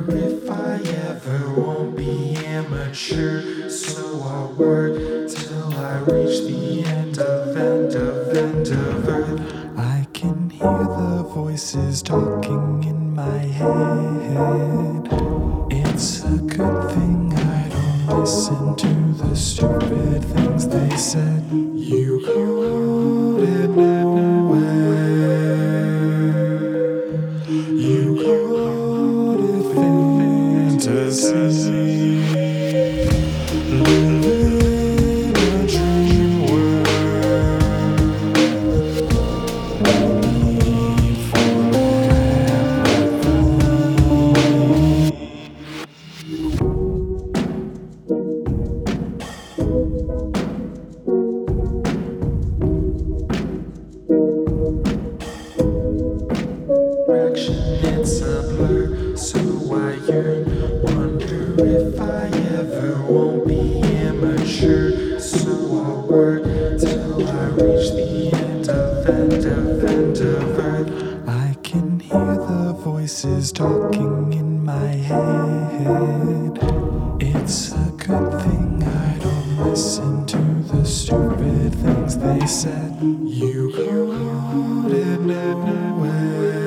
if I ever won't be immature. So I'll work till I reach the end of earth. I can hear the voices talking in my head. It's a good thing I don't listen to the stupid things they said. You called it nowhere. You called it fantasy. Living a dream world. It's a blur, so I yearn. Wonder if I ever won't be immature. So I'll work till I reach the end of earth. I can hear the voices talking in my head. It's a good thing I don't listen to the stupid things they said. You called it nowhere.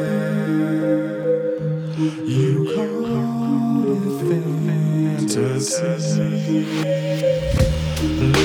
You call it fantasy.